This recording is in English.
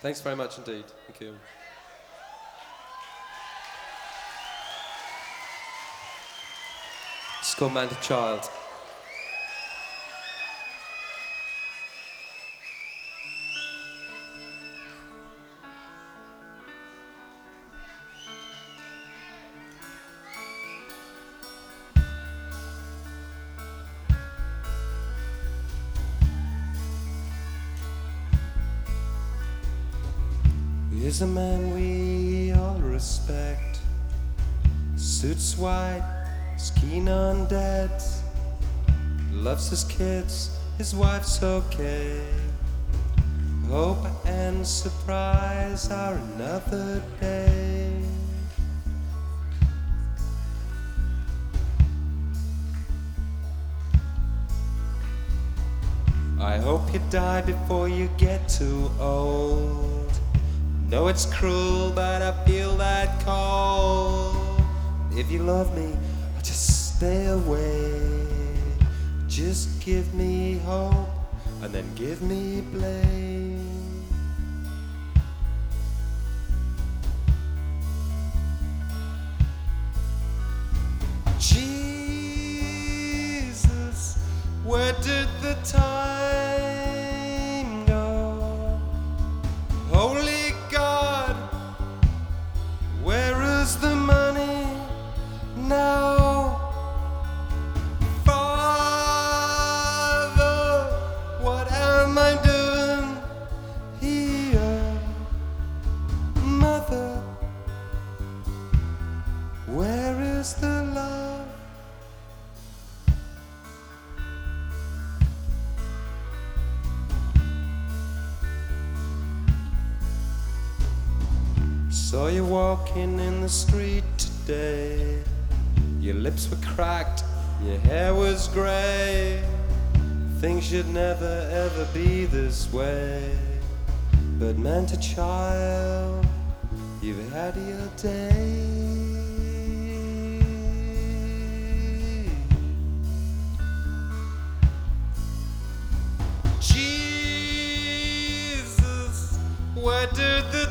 Thanks very much indeed. Thank you. It's called Man to Child. He's a man we all respect. Suits white, is keen on dads. Loves his kids, his wife's okay. Hope and surprise are another day. I hope you die before you get too old. Know it's cruel, but I feel that cold. If you love me, just stay away. Just give me hope, and then give me blame. Jesus, where did the time go? Holy the money now? Father, what am I doing here? Mother, where is the love? Saw you walking in the street today. Your lips were cracked, your hair was grey. Things should never ever be this way. But man to child, you've had your day. Jesus, where did the